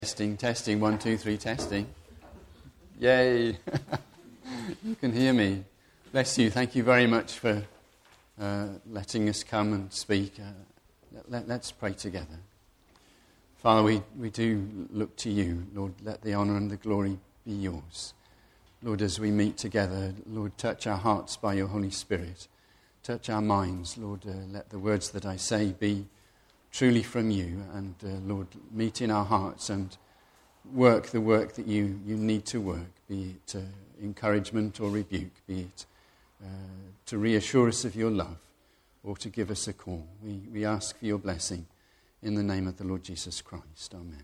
Testing, 1, 2, 3, testing. Yay! You can hear me. Bless you. Thank you very much for letting us come and speak. Let's pray together. Father, we do look to you. Lord, let the honour and the glory be yours. Lord, as we meet together, Lord, touch our hearts by your Holy Spirit. Touch our minds. Lord, let the words that I say be truly from you, and Lord, meet in our hearts and work the work that you need to work, be it encouragement or rebuke, be it to reassure us of your love or to give us a call. We ask for your blessing in the name of the Lord Jesus Christ. Amen.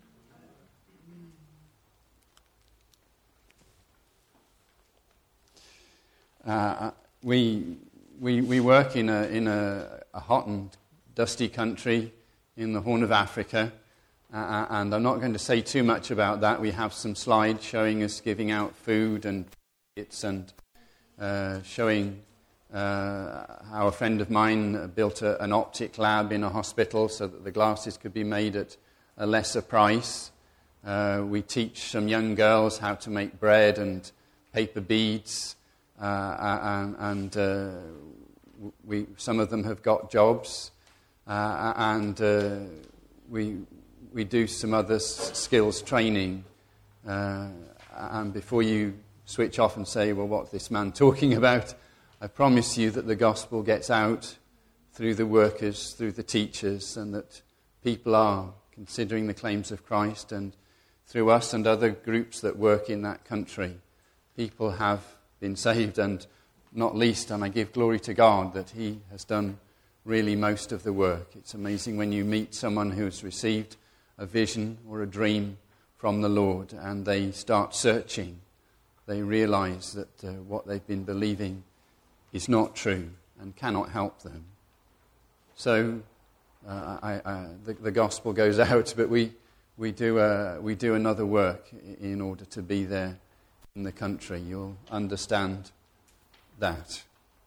We work in a hot and dusty country in the Horn of Africa, and I'm not going to say too much about that. We have some slides showing us giving out food and kits, and showing how a friend of mine built an optic lab in a hospital so that the glasses could be made at a lesser price. We teach some young girls how to make bread and paper beads, and some of them have got jobs. And we do some other skills training. And before you switch off and say, well, what's this man talking about? I promise you that the gospel gets out through the workers, through the teachers, and that people are considering the claims of Christ. And through us and other groups that work in that country, people have been saved, and not least, and I give glory to God that he has done really most of the work. It's amazing when you meet someone who's received a vision or a dream from the Lord and they start searching. They realize that what they've been believing is not true and cannot help them. So the gospel goes out, but we do another work in order to be there in the country. You'll understand that.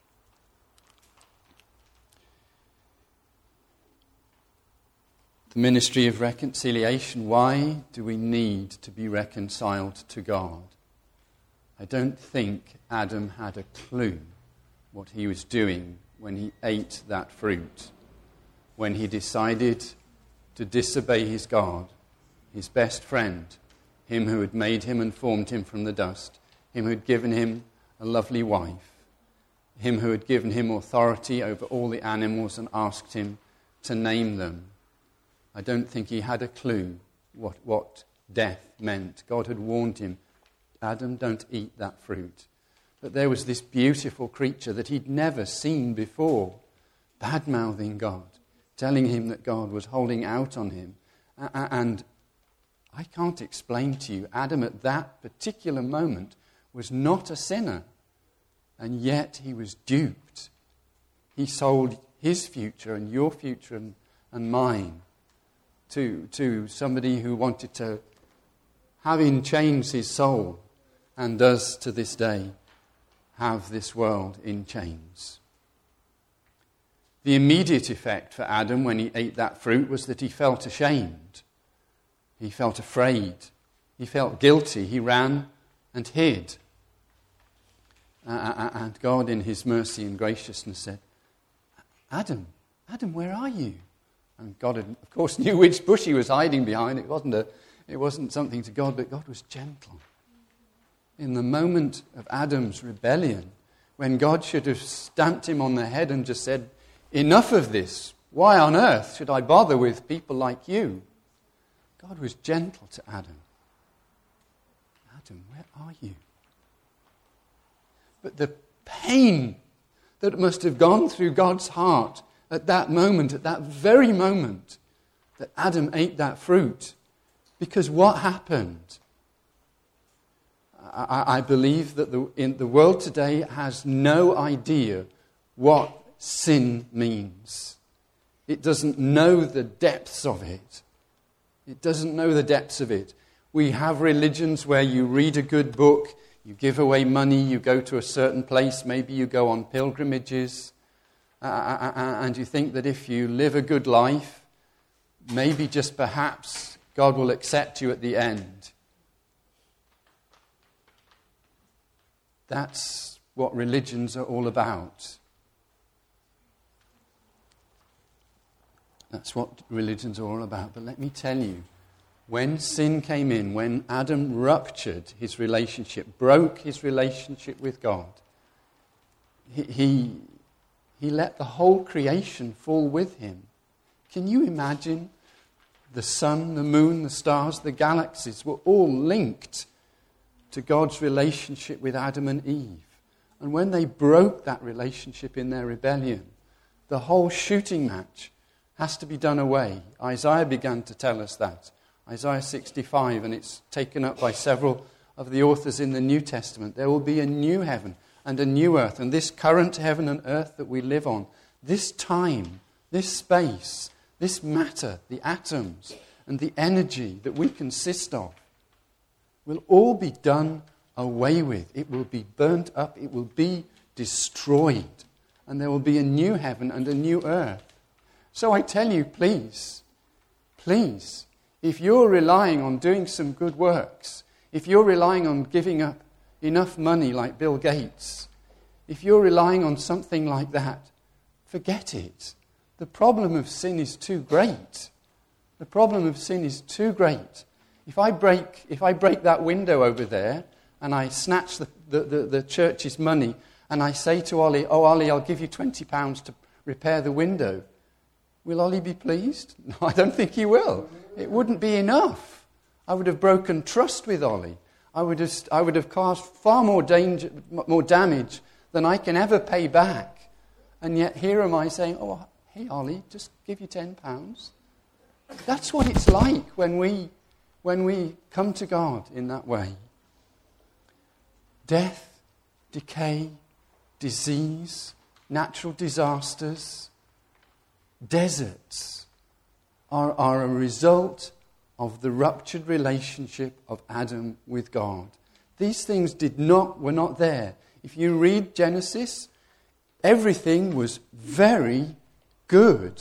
The ministry of reconciliation. Why do we need to be reconciled to God? I don't think Adam had a clue what he was doing when he ate that fruit, when he decided to disobey his God, his best friend, him who had made him and formed him from the dust, him who had given him a lovely wife, him who had given him authority over all the animals and asked him to name them. I don't think he had a clue what death meant. God had warned him, Adam, don't eat that fruit. But there was this beautiful creature that he'd never seen before, bad-mouthing God, telling him that God was holding out on him. And I can't explain to you, Adam at that particular moment was not a sinner, and yet he was duped. He sold his future and your future and mine to somebody who wanted to have in chains his soul, and does to this day have this world in chains. The immediate effect for Adam when he ate that fruit was that he felt ashamed. He felt afraid. He felt guilty. He ran and hid. And God, in his mercy and graciousness, said, Adam, where are you? And God, had, of course, knew which bush he was hiding behind. It wasn't something to God, but God was gentle. In the moment of Adam's rebellion, when God should have stamped him on the head and just said, enough of this. Why on earth should I bother with people like you? God was gentle to Adam. Adam, where are you? But the pain that must have gone through God's heart at that moment, at that very moment that Adam ate that fruit. Because what happened? I believe that the world today has no idea what sin means. It doesn't know the depths of it. It doesn't know the depths of it. We have religions where you read a good book, you give away money, you go to a certain place, maybe you go on pilgrimages, and you think that if you live a good life, maybe just perhaps God will accept you at the end. That's what religions are all about. That's what religions are all about. But let me tell you, when sin came in, when Adam ruptured his relationship, broke his relationship with God, he let the whole creation fall with him. Can you imagine? The sun, the moon, the stars, the galaxies were all linked to God's relationship with Adam and Eve. And when they broke that relationship in their rebellion, the whole shooting match has to be done away. Isaiah began to tell us that. Isaiah 65, and it's taken up by several of the authors in the New Testament. There will be a new heaven and a new earth. And this current heaven and earth that we live on, this time, this space, this matter, the atoms, and the energy that we consist of, will all be done away with. It will be burnt up. It will be destroyed. And there will be a new heaven and a new earth. So I tell you, please, if you're relying on doing some good works, if you're relying on giving up enough money like Bill Gates, if you're relying on something like that, forget it. The problem of sin is too great. The problem of sin is too great. If I break that window over there and I snatch the church's money and I say to Ollie, "Oh, Ollie, I'll give you £20 to repair the window," will Ollie be pleased? No, I don't think he will. It wouldn't be enough. I would have broken trust with Ollie. I would have caused far more damage than I can ever pay back. And yet here am I saying, "Oh, hey, Ollie, just give you £10. That's what it's like when we come to God in that way. Death, decay, disease, natural disasters, deserts are a result of the ruptured relationship of Adam with God. These things were not there. If you read Genesis, everything was very good.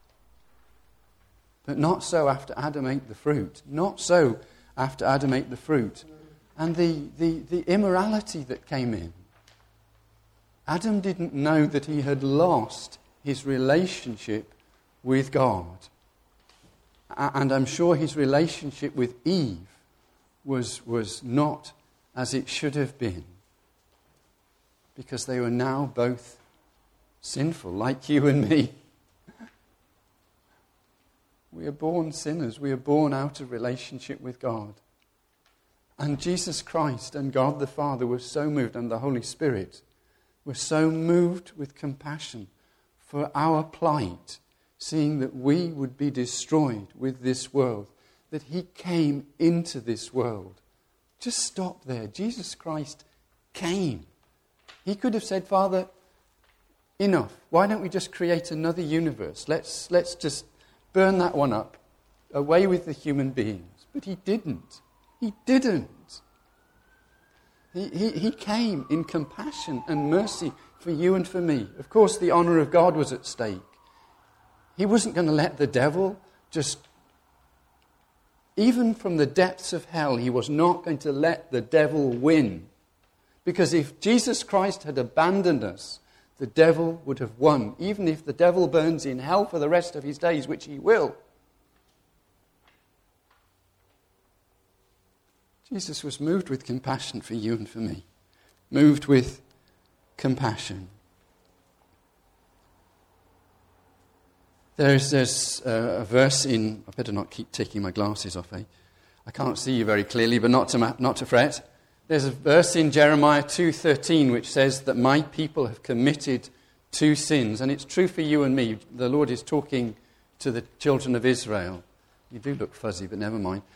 But not so after Adam ate the fruit. Not so after Adam ate the fruit. And the immorality that came in. Adam didn't know that he had lost his relationship with God. And I'm sure his relationship with Eve was not as it should have been. Because they were now both sinful, like you and me. We are born sinners. We are born out of relationship with God. And Jesus Christ and God the Father were so moved, and the Holy Spirit were so moved with compassion for our plight, seeing that we would be destroyed with this world, that he came into this world. Just stop there. Jesus Christ came. He could have said, "Father, enough. Why don't we just create another universe? Let's just burn that one up, away with the human beings." But he didn't. He didn't. He came in compassion and mercy for you and for me. Of course, the honor of God was at stake. He wasn't going to let the devil just, even from the depths of hell, he was not going to let the devil win. Because if Jesus Christ had abandoned us, the devil would have won, even if the devil burns in hell for the rest of his days, which he will. Jesus was moved with compassion for you and for me. Moved with compassion. There's a verse in... I better not keep taking my glasses off, eh? I can't see you very clearly, but not to fret. There's a verse in Jeremiah 2:13 which says that my people have committed two sins. And it's true for you and me. The Lord is talking to the children of Israel. You do look fuzzy, but never mind.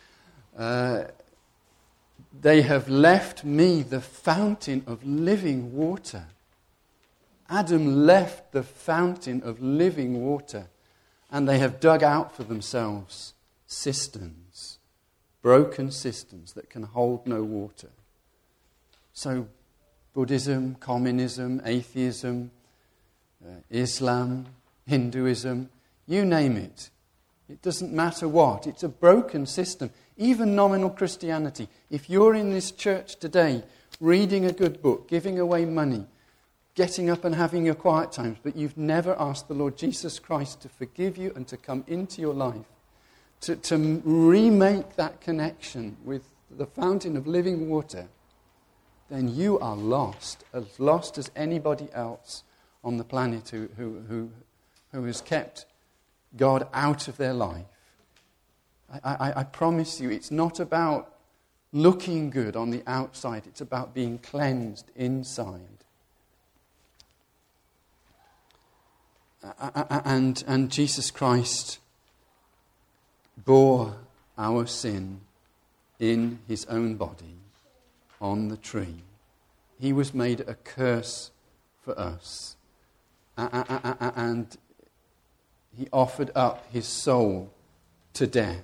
They have left me the fountain of living water. Adam left the fountain of living water, and they have dug out for themselves cisterns, broken cisterns that can hold no water. So Buddhism, communism, atheism, Islam, Hinduism, you name it. It doesn't matter what. It's a broken system. Even nominal Christianity. If you're in this church today, reading a good book, giving away money, getting up and having your quiet times, but you've never asked the Lord Jesus Christ to forgive you and to come into your life, to remake that connection with the fountain of living water, then you are lost as anybody else on the planet who has kept God out of their life. I promise you, it's not about looking good on the outside. It's about being cleansed inside. And Jesus Christ bore our sin in his own body on the tree. He was made a curse for us. And he offered up his soul to death.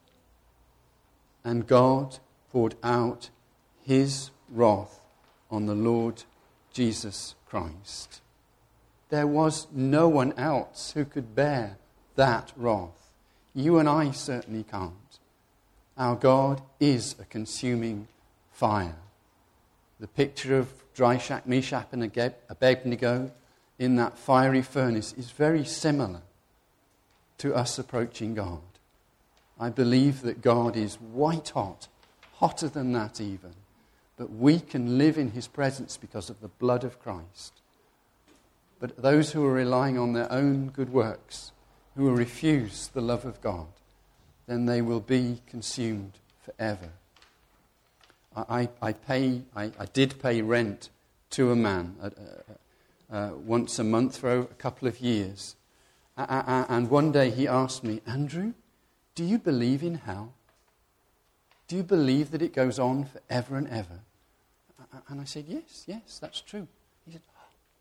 And God poured out his wrath on the Lord Jesus Christ. There was no one else who could bear that wrath. You and I certainly can't. Our God is a consuming fire. The picture of Drishak, Meshach, and Abednego in that fiery furnace is very similar to us approaching God. I believe that God is white hot, hotter than that even, but we can live in his presence because of the blood of Christ. But those who are relying on their own good works, who will refuse the love of God, then they will be consumed forever. I did pay rent to a man once a month for a couple of years. And one day he asked me, "Andrew, do you believe in hell? Do you believe that it goes on forever and ever?" And I said, yes, that's true. He said,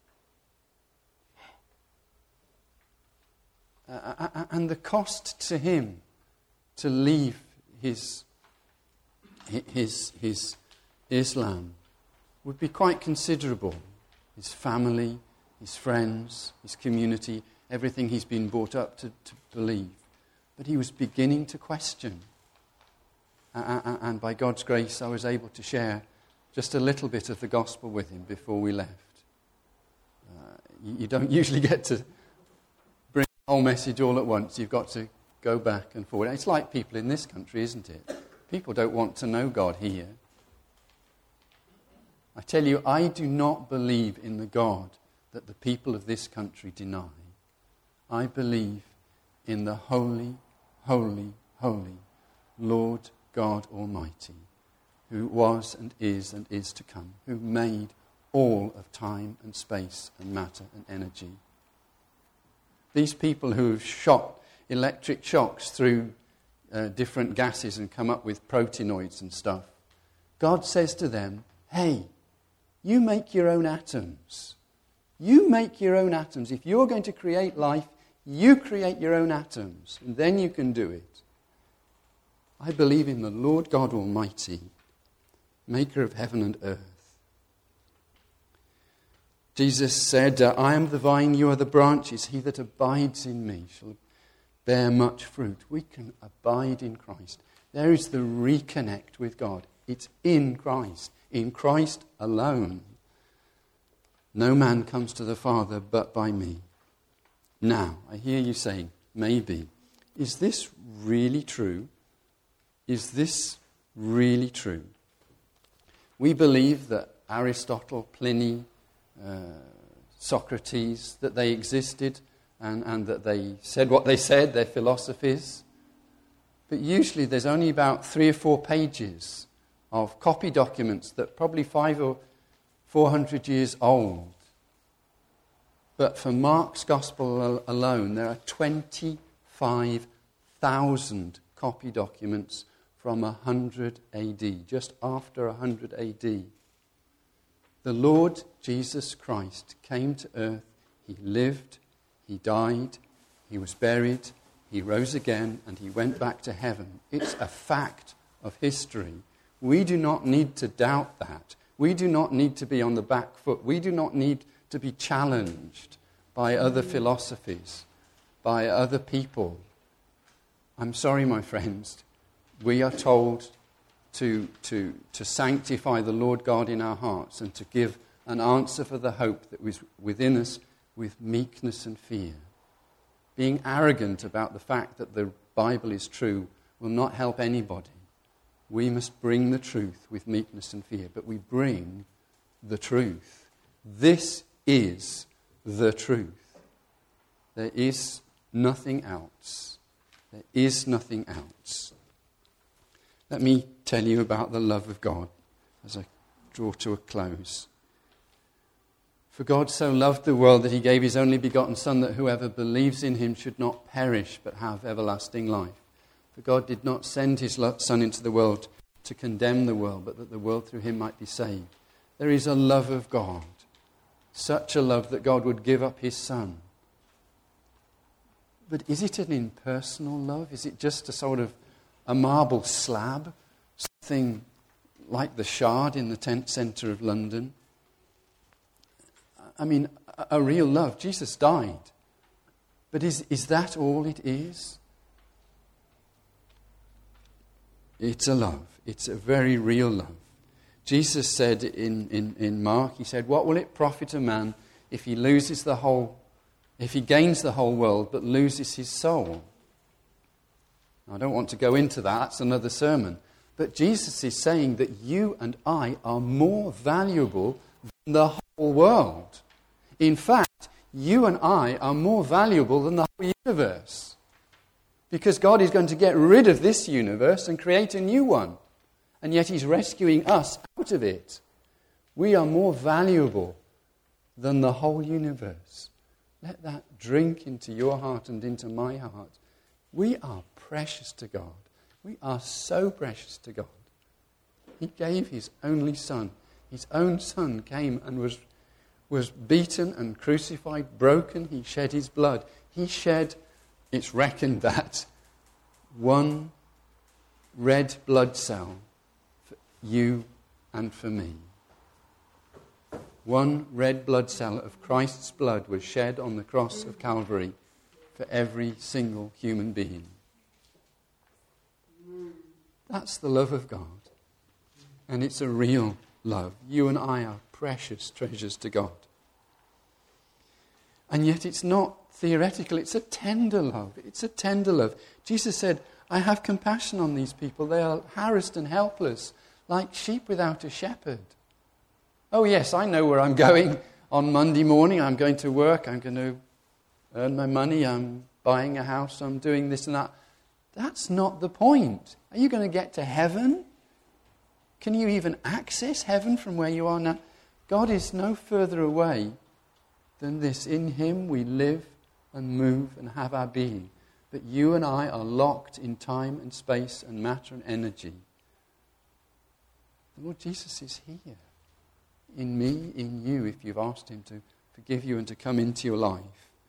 and the cost to him to leave his Islam would be quite considerable. His family, his friends, his community, everything he's been brought up to believe. But he was beginning to question. And by God's grace, I was able to share just a little bit of the gospel with him before we left. You don't usually get to bring the whole message all at once. You've got to go back and forward. It's like people in this country, isn't it? People don't want to know God here. I tell you, I do not believe in the God that the people of this country deny. I believe in the holy, holy, holy Lord God Almighty, who was and is to come, who made all of time and space and matter and energy. These people who have shot electric shocks through different gases and come up with proteinoids and stuff, God says to them, "Hey, you make your own atoms. You make your own atoms. If you're going to create life, you create your own atoms, and then you can do it." I believe in the Lord God Almighty, maker of heaven and earth. Jesus said, "I am the vine, you are the branches. He that abides in me shall bear much fruit." We can abide in Christ. There is the reconnect with God. It's in Christ alone. "No man comes to the Father but by me." Now, I hear you saying, maybe, is this really true? Is this really true? We believe that Aristotle, Pliny, Socrates, that they existed and that they said what they said, their philosophies. But usually there's only about 3 or 4 pages of copy documents that are probably 500 or 400 years old. But for Mark's Gospel alone, there are 25,000 copy documents from 100 AD, just after 100 AD. The Lord Jesus Christ came to earth, he lived, he died, he was buried, he rose again, and he went back to heaven. It's a fact of history. We do not need to doubt that. We do not need to be on the back foot. We do not need to be challenged by other philosophies, by other people. I'm sorry, my friends. We are told to sanctify the Lord God in our hearts and to give an answer for the hope that was within us with meekness and fear. Being arrogant about the fact that the Bible is true will not help anybody. We must bring the truth with meekness and fear, but we bring the truth. This is the truth. There is nothing else. There is nothing else. Let me tell you about the love of God as I draw to a close. For God so loved the world that he gave his only begotten Son, that whoever believes in him should not perish but have everlasting life. For God did not send his Son into the world to condemn the world, but that the world through him might be saved. There is a love of God, such a love that God would give up his Son. But is it an impersonal love? Is it just a sort of a marble slab? Something like the Shard in the tent centre of London? I mean, a real love. Jesus died. But is that all it is? It's a love. It's a very real love. Jesus said in Mark, he said, "What will it profit a man if he gains the whole world but loses his soul?" Now, I don't want to go into that. That's another sermon. But Jesus is saying that you and I are more valuable than the whole world. In fact, you and I are more valuable than the whole universe. Because God is going to get rid of this universe and create a new one. And yet he's rescuing us out of it. We are more valuable than the whole universe. Let that drink into your heart and into my heart. We are precious to God. We are so precious to God. He gave his only Son. His own Son came and was beaten and crucified, broken. He shed his blood. He shed, it's reckoned that, 1 red blood cell for you and for me. 1 red blood cell of Christ's blood was shed on the cross of Calvary for every single human being. That's the love of God. And it's a real love. You and I are precious treasures to God. And yet it's not theoretical. It's a tender love. It's a tender love. Jesus said, "I have compassion on these people. They are harassed and helpless, like sheep without a shepherd." Oh yes, I know where I'm going on Monday morning. I'm going to work. I'm going to earn my money. I'm buying a house. I'm doing this and that. That's not the point. Are you going to get to heaven? Can you even access heaven from where you are now? God is no further away than this. In him we live and move and have our being. But you and I are locked in time and space and matter and energy. The Lord Jesus is here. In me, in you, if you've asked him to forgive you and to come into your life.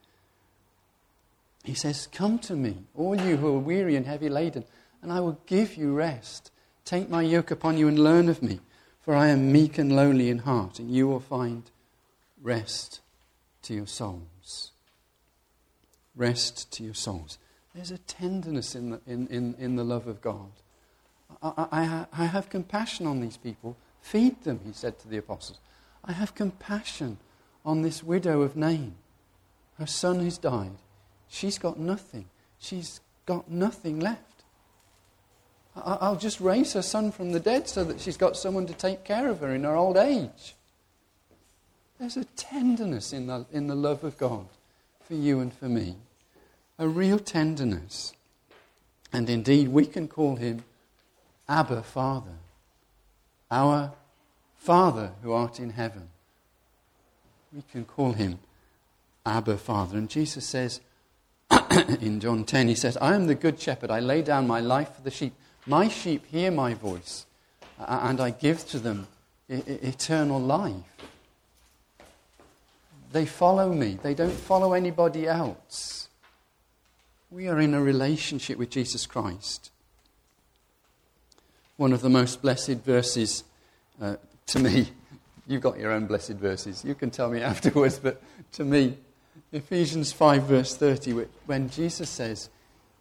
He says, "Come to me, all you who are weary and heavy laden, and I will give you rest. Take my yoke upon you and learn of me, for I am meek and lowly in heart, and you will find rest to your souls." Rest to your souls. There's a tenderness in the love of God. I have compassion on these people. Feed them, he said to the apostles. I have compassion on this widow of Nain. Her son has died. She's got nothing. She's got nothing left. I'll just raise her son from the dead so that she's got someone to take care of her in her old age. There's a tenderness in the love of God for you and for me. A real tenderness. And indeed, we can call him Abba, Father. Our Father who art in heaven. We can call him Abba, Father. And Jesus says, in John 10, he says, "I am the good shepherd. I lay down my life for the sheep. My sheep hear my voice, and I give to them eternal life." They follow me. They don't follow anybody else. We are in a relationship with Jesus Christ. One of the most blessed verses to me, you've got your own blessed verses. You can tell me afterwards, but to me, Ephesians 5 verse 30, when Jesus says,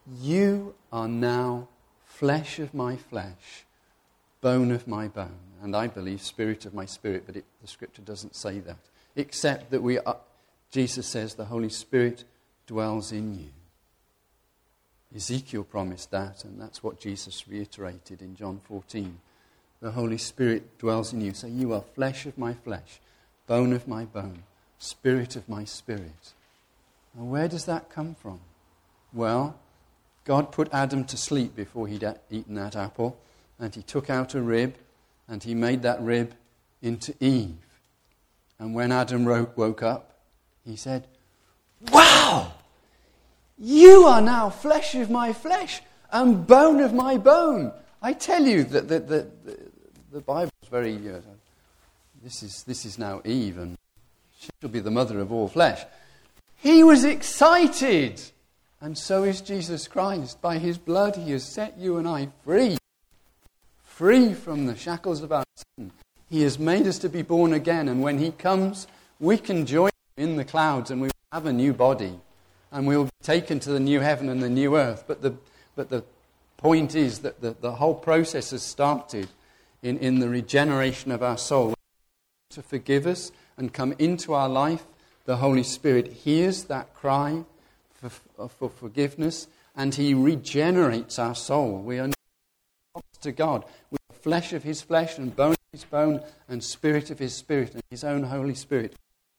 You are now flesh of my flesh, bone of my bone. And I believe spirit of my spirit, but the Scripture doesn't say that. Except that Jesus says the Holy Spirit dwells in you. Ezekiel promised that, and that's what Jesus reiterated in John 14. The Holy Spirit dwells in you. So you are flesh of my flesh, bone of my bone, spirit of my spirit. Now where does that come from? Well, God put Adam to sleep before he'd eaten that apple, and he took out a rib, and he made that rib into Eve. And when Adam woke up, he said, "Wow! You are now flesh of my flesh and bone of my bone." I tell you that the Bible is very... this is now Eve, and she shall be the mother of all flesh. He was excited. And so is Jesus Christ. By his blood he has set you and I free. Free from the shackles of our sin. He has made us to be born again. And when he comes, we can join him in the clouds and we will have a new body. And we will be taken to the new heaven and the new earth. But the point is that the whole process has started in the regeneration of our soul. To forgive us and come into our life, the Holy Spirit hears that cry for forgiveness, and he regenerates our soul. We are not to God. We are flesh of his flesh and bone of his bone and spirit of his spirit and his own Holy Spirit.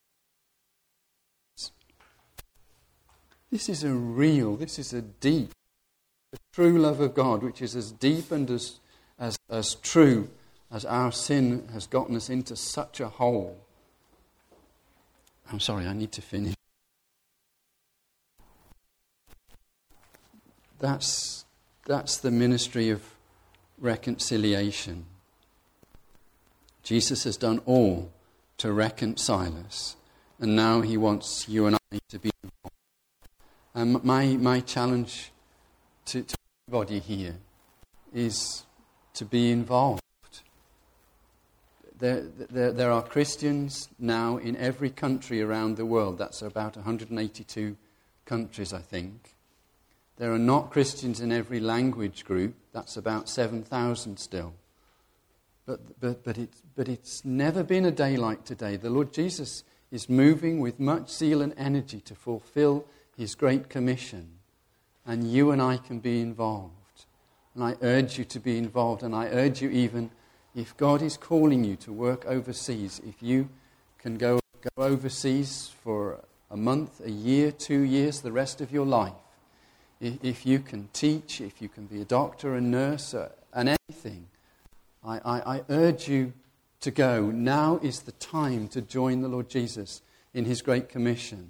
This is a deep, a true love of God, which is as deep and as true as our sin has gotten us into such a hole. I'm sorry, I need to finish. That's the ministry of reconciliation. Jesus has done all to reconcile us, and now he wants you and I to be involved. And my challenge to everybody here is to be involved. There are Christians now in every country around the world. That's about 182 countries, I think. There are not Christians in every language group. That's about 7,000 still. But it's never been a day like today. The Lord Jesus is moving with much zeal and energy to fulfill his great commission. And you and I can be involved. And I urge you to be involved. And I urge you, even if God is calling you to work overseas, if you can go overseas for a month, a year, 2 years, the rest of your life, if you can teach, if you can be a doctor, a nurse, and anything, I urge you to go. Now is the time to join the Lord Jesus in his Great Commission.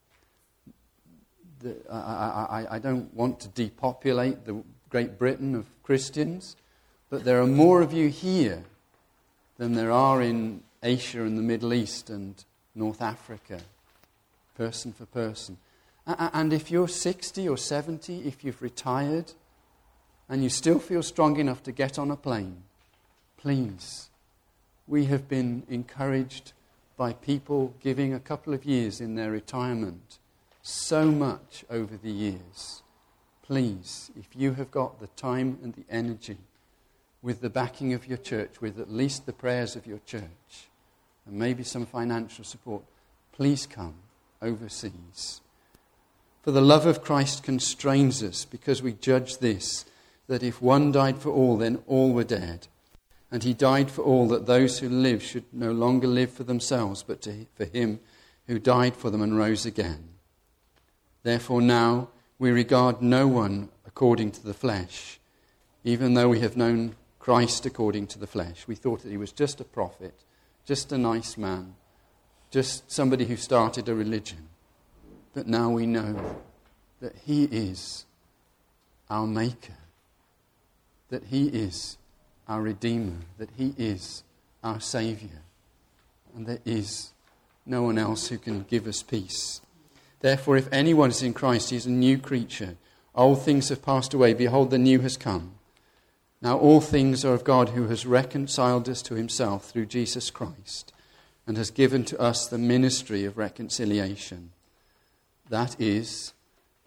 I don't want to depopulate the Great Britain of Christians, but there are more of you here than there are in Asia and the Middle East and North Africa, person for person. And if you're 60 or 70, if you've retired, and you still feel strong enough to get on a plane, please. We have been encouraged by people giving a couple of years in their retirement so much over the years. Please, if you have got the time and the energy, with the backing of your church, with at least the prayers of your church, and maybe some financial support, please come overseas. For the love of Christ constrains us, because we judge this, that if one died for all, then all were dead. And he died for all, that those who live should no longer live for themselves, but for him who died for them and rose again. Therefore now we regard no one according to the flesh, even though we have known Christ according to the flesh. We thought that he was just a prophet, just a nice man, just somebody who started a religion. But now we know that he is our Maker, that he is our Redeemer, that he is our Saviour, and there is no one else who can give us peace. Therefore, if anyone is in Christ, he is a new creature. Old things have passed away. Behold, the new has come. Now all things are of God, who has reconciled us to himself through Jesus Christ, and has given to us the ministry of reconciliation. That is,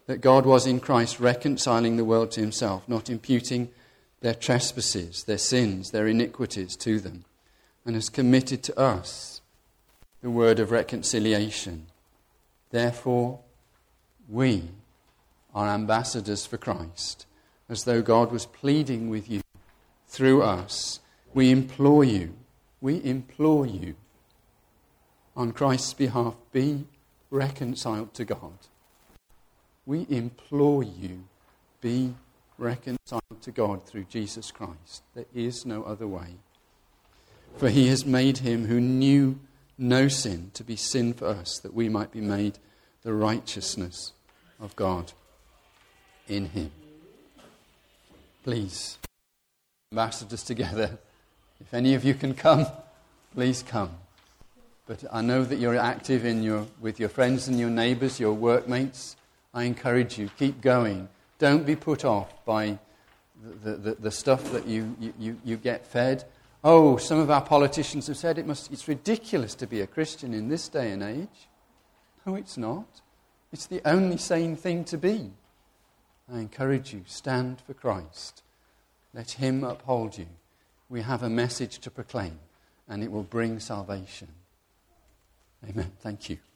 that God was in Christ reconciling the world to himself, not imputing their trespasses, their sins, their iniquities to them, and has committed to us the word of reconciliation. Therefore, we are ambassadors for Christ, as though God was pleading with you through us. We implore you, on Christ's behalf, be reconciled to God. We implore you, be reconciled to God through Jesus Christ. There is no other way. For he has made him who knew no sin to be sin for us, that we might be made the righteousness of God in him. Please, ambassadors together, if any of you can come, please come. But I know that you're active with your friends and your neighbours, your workmates. I encourage you, keep going. Don't be put off by the stuff that you get fed. Oh, some of our politicians have said it's ridiculous to be a Christian in this day and age. No, it's not. It's the only sane thing to be. I encourage you, stand for Christ. Let him uphold you. We have a message to proclaim, and it will bring salvation. Amen. Thank you.